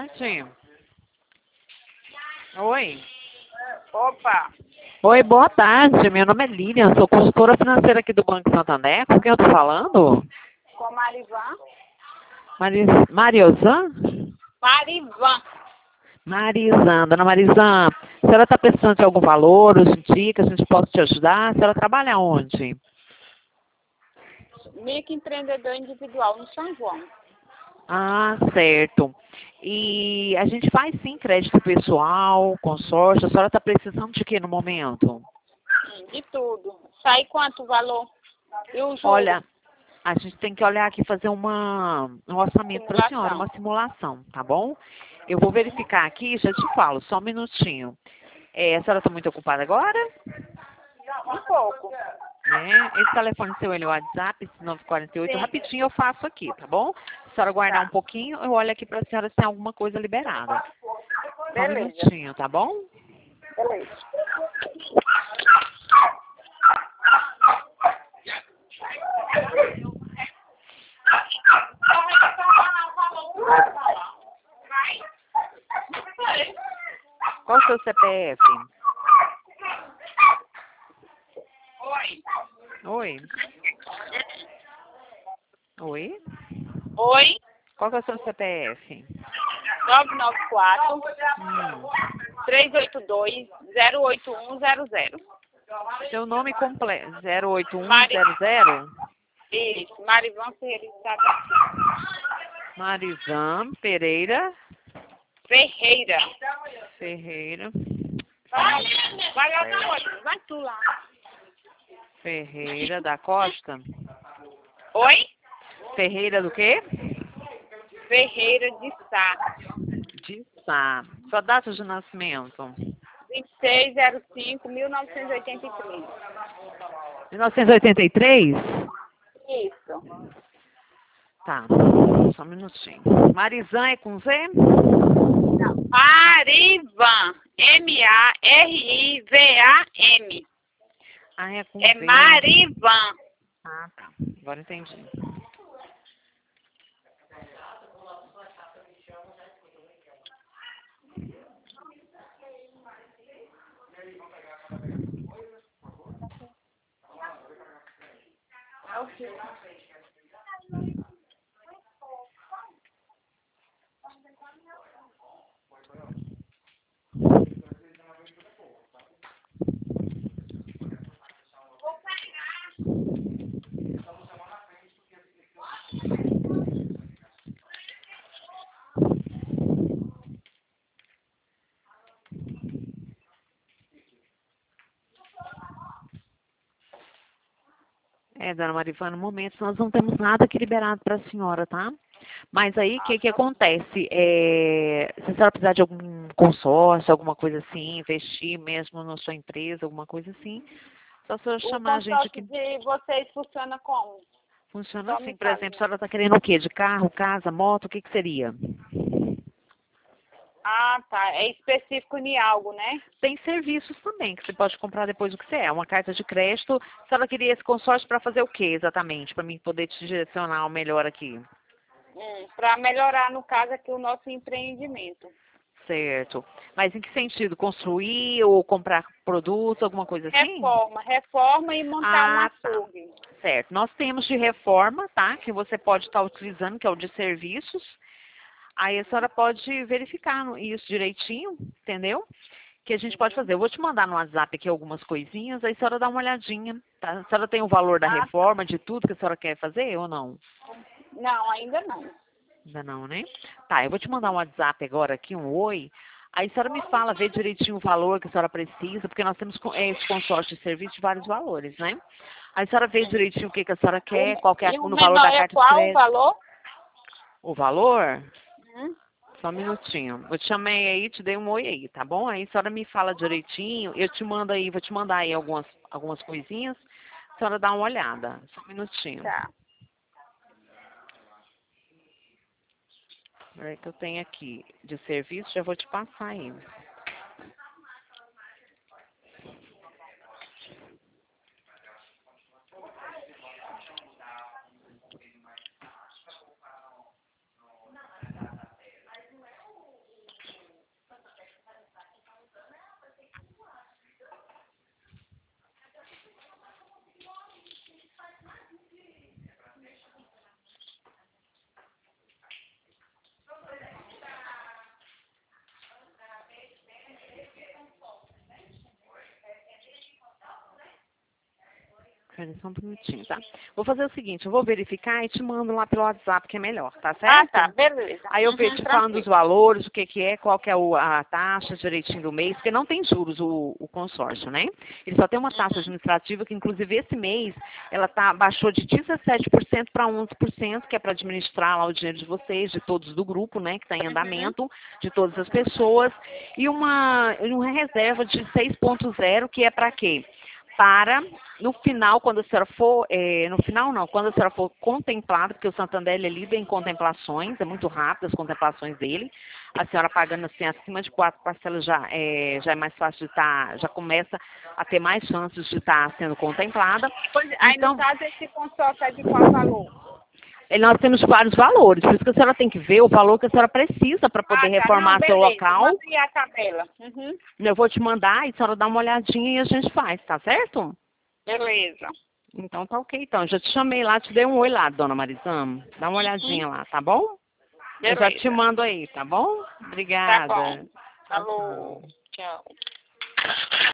tarde. Oi. Opa, Oi, boa tarde. Meu nome é Lilian, sou consultora financeira aqui do Banco Santander. Com quem eu tô falando? com Marivan. Mariozan? Marivan. Marizan, dona Marizan, a senhora está precisando de algum valor, ou de que a gente possa te ajudar? A senhora trabalha onde? Microempreendedor individual no São João. Ah, certo. E a gente faz sim crédito pessoal, consórcio. A senhora está precisando de quê no momento? De tudo. Sai quanto o valor? E o juro? Olha, a gente tem que olhar aqui, fazer um orçamento para a senhora, Simulação. uma simulação, tá bom? Eu vou verificar aqui e já te falo, só um minutinho. A senhora está muito ocupada agora? Um pouco. Né? Esse telefone seu, ele é o WhatsApp, esse 948, Sim. rapidinho eu faço aqui, tá bom? Se a senhora guardar Tá. um pouquinho, eu olho aqui para a senhora se tem alguma coisa liberada. Só um Beleza. minutinho, tá bom? Beleza. Qual o seu CPF? Oi. Oi? Oi? Oi. Qual que é o seu CPF? 994 Hum. 382 08100. Seu nome completo, Mari... 08100? Isso. Marivan Ferreira Estado. Marizan Pereira Ferreira. Ferreira. Vai lá na outra. Vai tu lá. Ferreira da Costa. Oi? Ferreira do quê? Ferreira de Sá. De Sá. Sua data de nascimento? 2605-1983. 1983? Isso. Tá, só um minutinho. Marizan é com Z? Marivan. M-A-R-I-V-A-M. Ah, é com É V. Marivan. Ah, tá. Agora entendi. Dona Marivan, no momento nós não temos nada aqui liberado para a senhora, tá? Mas aí, o que que acontece? Se a senhora precisar de algum consórcio, alguma coisa assim, investir mesmo na sua empresa, alguma coisa assim, só a senhora O chamar a gente consórcio aqui. de vocês funciona como? Funciona Só assim, me por fala. exemplo, a senhora está querendo o quê? De carro, casa, moto, o que que seria? Ah, tá. É específico em algo, né? Tem serviços também, que você pode comprar depois do que você é. Uma carta de crédito. A senhora queria esse consórcio para fazer o quê exatamente? Para mim poder te direcionar o melhor aqui. Para melhorar, no caso, aqui o nosso empreendimento. Certo. Mas em que sentido? Construir ou comprar produtos, alguma coisa assim? Reforma e montar um Ah, tá. açougue. Certo. Nós temos de reforma, tá? Que você pode estar utilizando, que é o de serviços. Aí a senhora pode verificar isso direitinho, entendeu? Que a gente pode fazer. Eu vou te mandar no WhatsApp aqui algumas coisinhas, aí a senhora dá uma olhadinha, tá? A senhora tem o valor da Ah, reforma, de tudo que a senhora quer fazer ou não? não, ainda não. Ainda não, né? Tá, eu vou te mandar um WhatsApp agora aqui, um oi. Aí a senhora me fala, vê direitinho o valor que a senhora precisa, porque nós temos esse consórcio de serviço de vários valores, né? Aí a senhora vê direitinho o que que a senhora quer, qual que é E o no valor menor da é carta de qual o crédito. valor? O valor? Hum? Só um minutinho. Eu te chamei aí, te dei um oi aí, tá bom? Aí a senhora me fala direitinho, eu te mando aí, vou te mandar aí algumas coisinhas, a senhora dá uma olhada. Só um minutinho. Tá. Peraí que eu tenho aqui de serviço, já vou te passar aí. Peraí, só um minutinho, tá? Vou fazer o seguinte, eu vou verificar e te mando lá pelo WhatsApp, que é melhor, tá Ah, certo? tá, beleza. Aí eu vejo te falando dos valores, o que que é, qual que é a taxa direitinho do mês, porque não tem juros o consórcio, né? Ele só tem uma taxa administrativa que, inclusive, esse mês, ela baixou de 17% para 11%, que é para administrar lá o dinheiro de vocês, de todos do grupo, né, que está em andamento, de todas as pessoas, e uma reserva de 6,0, que é para quê? Para, no final, quando a senhora for, no final não, quando a senhora for contemplada, porque o Santander ele lida em contemplações, é muito rápido as contemplações dele, a senhora pagando assim acima de 4 parcelas já é mais fácil de estar, já começa a ter mais chances de estar sendo contemplada. Pois, aí, Então, no caso, esse consórcio é de qual valor? nós temos vários valores, por isso que a senhora tem que ver o valor que a senhora precisa para poder Tá. reformar Não, seu beleza. local. Manda aí a tabela. Eu vou te mandar e a senhora dá uma olhadinha e a gente faz, tá certo? Beleza. Então tá ok, então. Já te chamei lá, te dei um oi lá, dona Marizama. Dá uma olhadinha lá, tá bom? Eu já te Beleza. mando aí, tá bom? Tá Obrigada. bom. Tchau, Falou. tchau. Tchau.